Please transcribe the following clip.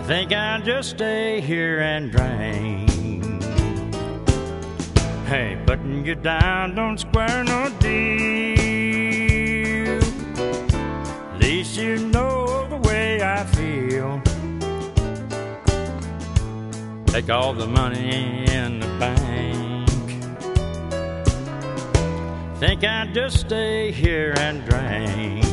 think I'll just stay here and drink. Hey, putting you down don't square no deal. At least you know the way I feel. Take all the money in the bank. Think I'll just stay here and drink.